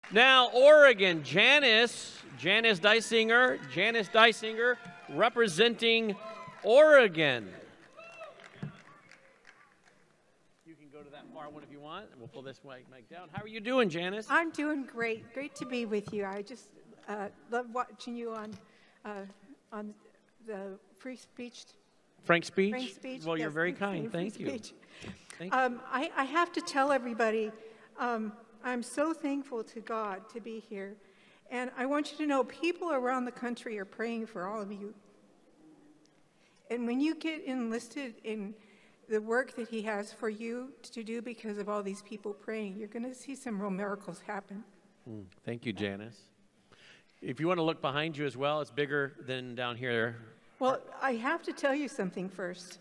Now, Oregon, Janice Dysinger, representing Oregon. You can go to that far one if you want, and we'll pull this mic down. How are you doing, Janice? I'm doing great. Great to be with you. I just love watching you on the free speech. Frank Speech? Frank Speech. Well, yes, you're very kind. Thank you. Thank you. I have to tell everybody, I'm so thankful to God to be here. And I want you to know people around the country are praying for all of you. And when you get enlisted in the work that he has for you to do because of all these people praying, you're going to see some real miracles happen. Thank you, Janice. If you want to look behind you as well, it's bigger than down here. Well, I have to tell you something first.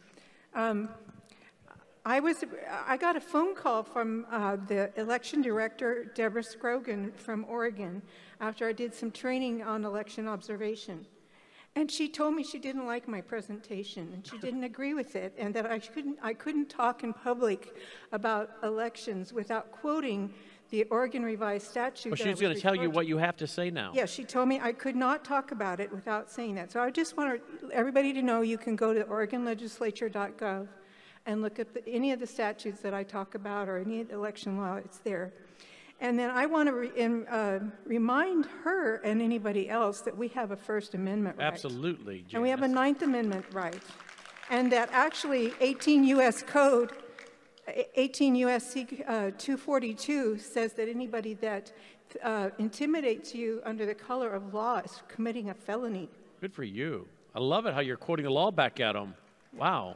I got a phone call from the election director, Deborah Scrogan from Oregon, after I did some training on election observation. And she told me she didn't like my presentation, and she didn't agree with it, and that I couldn't talk in public about elections without quoting the Oregon Revised Statute. Well, she's going to tell you what you have to say now. Yeah, she told me I could not talk about it without saying that. So I just want everybody to know you can go to OregonLegislature.gov and look at any of the statutes that I talk about or any election law, it's there. And then I want to remind her and anybody else that we have a First Amendment right. Absolutely, Janice. And we have a Ninth Amendment right. And that actually 18 U.S. Code, 18 U.S.C. 242 says that anybody that intimidates you under the color of law is committing a felony. Good for you. I love it how you're quoting the law back at them. Wow.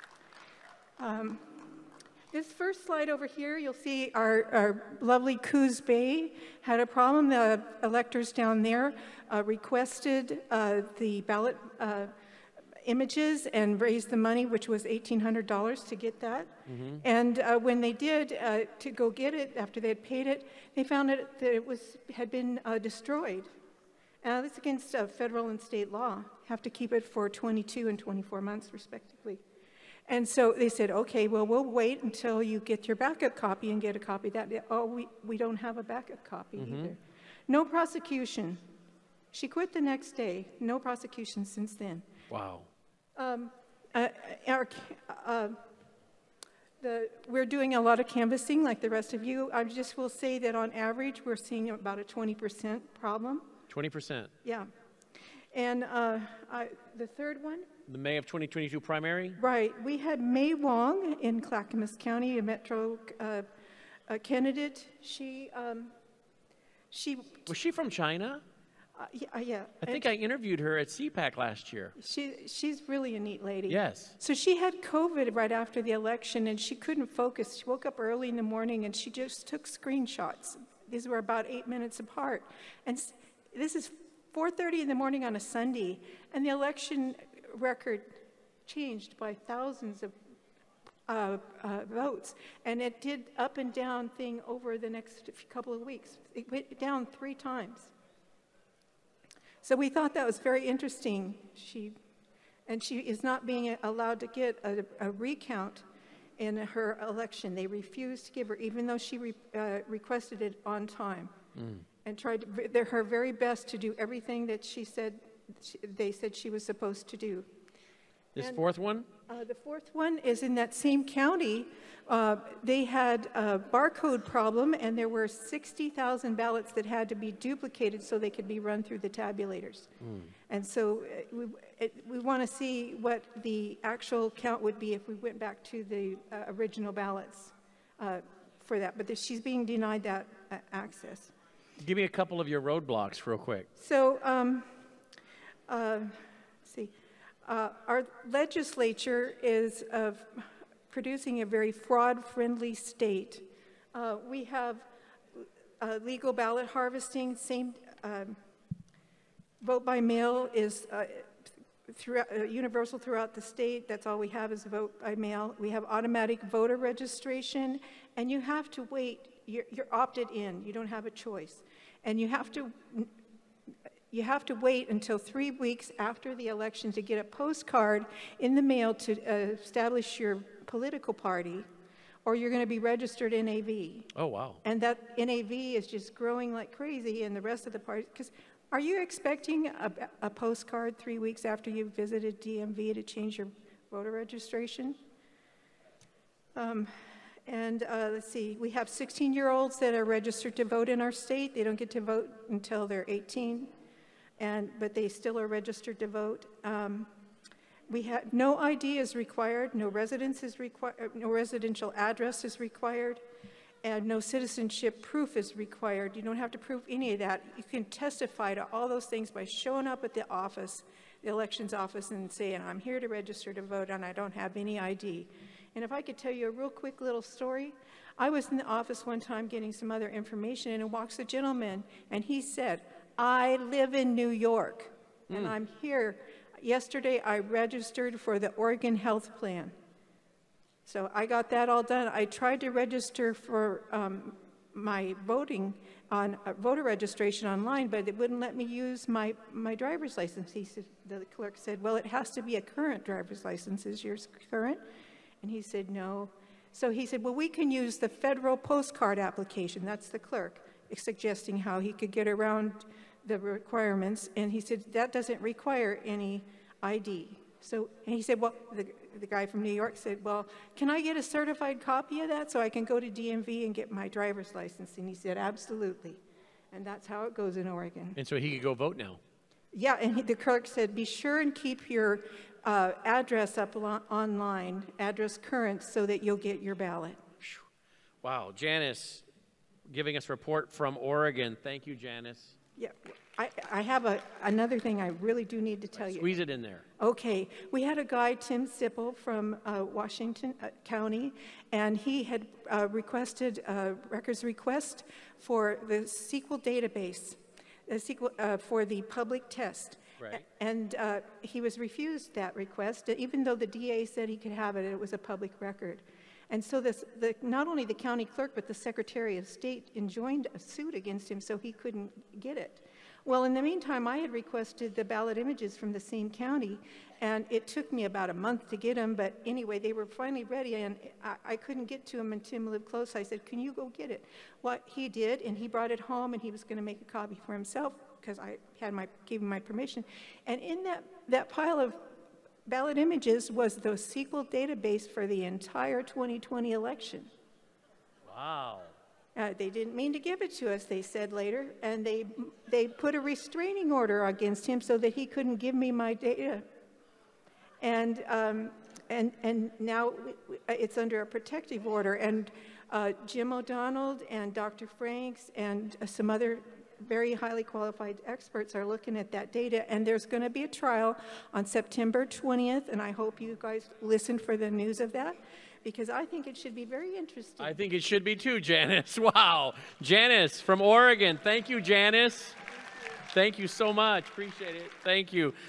This first slide over here, you'll see our lovely Coos Bay had a problem. The electors down there requested the ballot images and raised the money, which was $1,800 to get that. Mm-hmm. And when they did to go get it, after they had paid it, they found that it had been destroyed. That's against federal and state law. Have to keep it for 22 and 24 months, respectively. And so they said, okay, well, we'll wait until you get your backup copy and get a copy of that. Oh, we don't have a backup copy either. No prosecution. She quit the next day. No prosecution since then. Wow. We're doing a lot of canvassing like the rest of you. I just will say that on average, we're seeing about a 20% problem. 20%? Yeah. And the third one? The May of 2022 primary? Right. We had May Wong in Clackamas County, a Metro candidate. Was she from China? Yeah. I think I interviewed her at CPAC last year. She's really a neat lady. Yes. So she had COVID right after the election, and she couldn't focus. She woke up early in the morning, and she just took screenshots. These were about 8 minutes apart. And this is 4:30 in the morning on a Sunday, and the election record changed by thousands of votes, and it did up and down thing over the next couple of weeks. It went down 3 times. So we thought that was very interesting. She is not being allowed to get a recount in her election. They refused to give her, even though she requested it on time, and tried her very best to do everything that they said she was supposed to do. This fourth one? The fourth one is in that same county. They had a barcode problem, and there were 60,000 ballots that had to be duplicated so they could be run through the tabulators. And so we want to see what the actual count would be if we went back to the original ballots for that. But she's being denied that access. Give me a couple of your roadblocks real quick. So, let's see. Our legislature is producing a very fraud-friendly state. We have legal ballot harvesting. Same vote by mail is universal throughout the state. That's all we have is vote by mail. We have automatic voter registration, and you have to wait. You're opted in. You don't have a choice, and you have to wait until 3 weeks after the election to get a postcard in the mail to establish your political party, or you're going to be registered NAV. Oh, wow. And that NAV is just growing like crazy, and the rest of the parties, because are you expecting a postcard 3 weeks after you've visited DMV to change your voter registration? Let's see, we have 16-year-olds that are registered to vote in our state. They don't get to vote until they're 18, but they still are registered to vote. We have no ID is required, no residence is required, no residential address is required, and no citizenship proof is required. You don't have to prove any of that. You can testify to all those things by showing up at the office, the elections office, and saying, I'm here to register to vote and I don't have any ID. And if I could tell you a real quick little story, I was in the office one time getting some other information, and in walks a gentleman, and he said, I live in New York, and I'm here. Yesterday, I registered for the Oregon Health Plan. So I got that all done. I tried to register for my voter registration online, but it wouldn't let me use my driver's license. The clerk said, well, it has to be a current driver's license. Is yours current? And he said, no. So he said, well, we can use the federal postcard application. That's the clerk, suggesting how he could get around the requirements. And he said, that doesn't require any ID. So, and he said, well, the guy from New York said, well, can I get a certified copy of that so I can go to DMV and get my driver's license? And he said, absolutely. And that's how it goes in Oregon. And so he could go vote now. Yeah, and the clerk said, be sure and keep your address up online, address current, so that you'll get your ballot. Wow, Janice giving us a report from Oregon. Thank you, Janice. Yeah, I have another thing I really do need to tell you. Squeeze it in there. Okay, we had a guy, Tim Sipple from Washington County, and he had requested a records request for the SQL database, for the public test. Right. And he was refused that request, even though the DA said he could have it, it was a public record. And so not only the county clerk, but the Secretary of State enjoined a suit against him so he couldn't get it. Well, in the meantime, I had requested the ballot images from the same county, and it took me about a month to get them, but anyway, they were finally ready, and I couldn't get to them, and Tim lived close. I said, can you go get it? Well, he did, and he brought it home, and he was going to make a copy for himself, because I gave him my permission. And in that pile of ballot images was the SQL database for the entire 2020 election. Wow. They didn't mean to give it to us, they said later, and they put a restraining order against him so that he couldn't give me my data. And now it's under a protective order. And Jim O'Donnell and Dr. Franks and some other very highly qualified experts are looking at that data, and there's going to be a trial on September 20th, and I hope you guys listen for the news of that, because I think it should be very interesting. I think it should be too, Janice. Wow. Janice from Oregon. Thank you, Janice. Thank you so much. Appreciate it. Thank you.